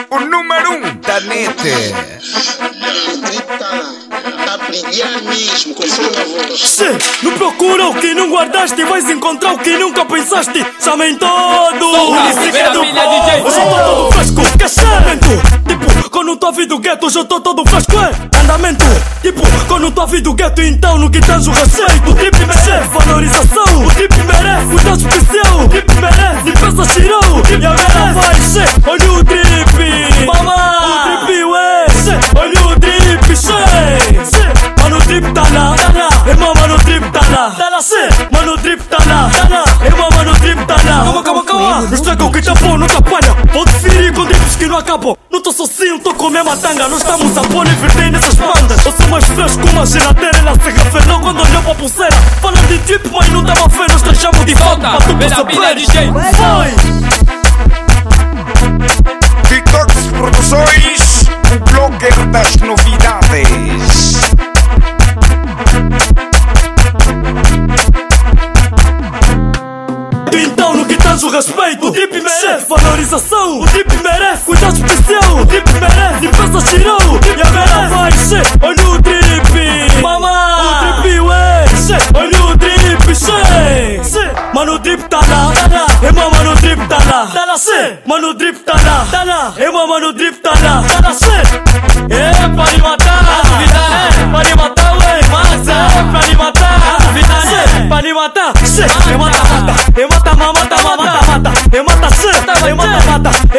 o número 1 da net. Tá a brilhar mesmo, com som na voz. Cê, não procura o que não guardaste, vais encontrar o que nunca pensaste. Chamem todo, Vira do pilha, pó. DJ. Hoje eu tô todo fresco, esquecimento. Tipo, quando tô a vida do gueto, hoje eu tô todo fresco, é andamento. Tipo, quando tô a vida do gueto, então no que tens o respeito. O trip merece valorização, o trip merece cuidado especial. O trip merece limpeza chirão. E agora vai ser, olha o trip, mamá. O trip, ué, olha o trip, che. Mano, o trip tá lá, irmão, mano, o trip tá lá, mano, o trip tá lá, irmão, mano, o trip tá lá. Calma, não estraga o que tá bom, não te apanha. Pode ferir com drips que não acabam. Não tô sozinho, tô com a mesma tanga. Nós estamos a pôr e verter nessas bandas. Eu sou mais fresco, uma geladeira, ela se referou quando olhou pra pulseira. Falam de trip, mas não dava fé, nós deixamos de volta pra tu perceber. DJ. Vai! Detox Produções, o blogger das novidades. Então no que tens o respeito, o trip merece valorização, o trip merece cuidado especial, o trip merece limpeza chirão. E agora vai ser, olha o trip, mamá, o trip, ué, olha o trip, che. Mano, o trip tá lá, irmão, mano, o trip tá lá, mano, o trip tá lá, irmão, mano, o trip tá lá, é pra lhe matar, pra lhe matar, ué, massa, é pra lhe matar, pra lhe matar, eu mata, mata, eu mata, mata, mata, mata, eu mata, eu mata, mata.